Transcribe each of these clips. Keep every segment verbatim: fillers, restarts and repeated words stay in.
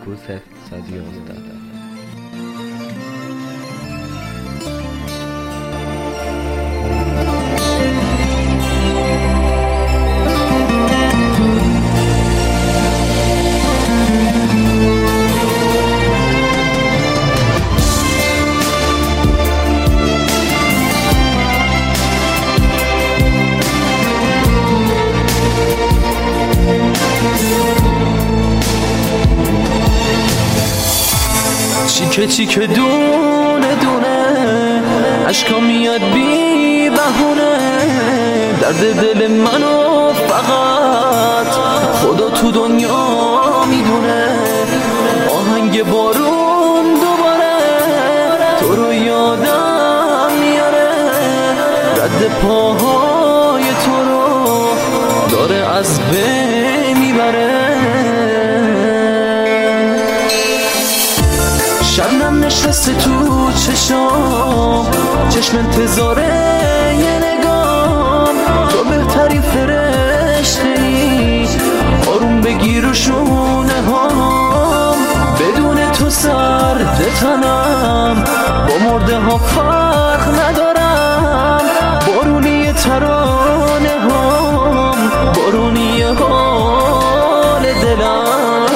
کوسه صد یازده. چیکه چیکه دونه دونه عشقا میاد بی بهونه، درد دل منو فقط خدا تو دنیا میدونه. آهنگ بارون دوباره تو رو یادم میاره، رد پاهای تو رو داره از بین میبره. شبنم نشسته تو چشام، چشم انتظاره یه نگام، تو بهترین فرشته‌ای، آروم بگیر و شونه هام. بدون تو سرد تنم، با مرده ها فرق ندارم. بارونی ترانه هام، بارونی حال دلم.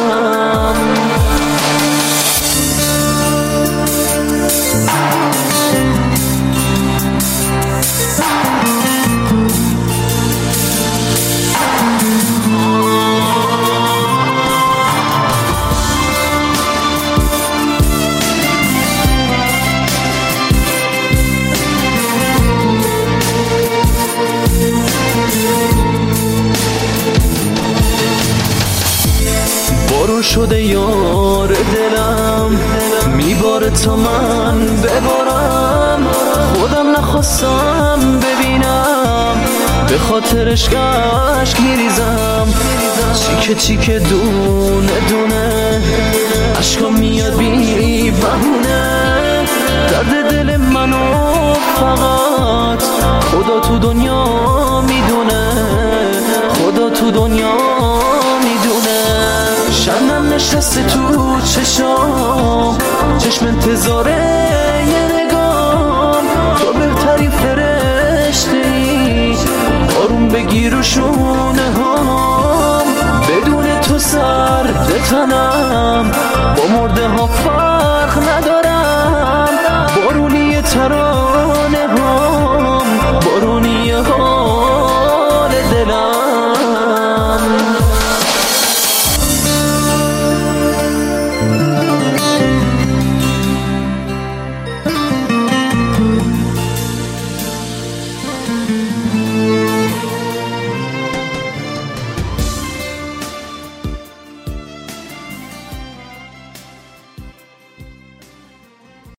بارون شده یار دلم، میباره تا من ببارم. خودم نخواستم ببینم، به خاطرش اشک میریزم. چیکه چیکه دونه دونه عشقا میاد بی بهونه، درد دل منو فقط خدا تو دنیا میدونه، خدا تو دنیا میدونه. شبنم نشسته تو چشام، چشم انتظاره یه نگام، تو بهترین فرشته‌ای، آروم بگیر و شونه هام. بدون تو سرد تنم، با مرده ها فرق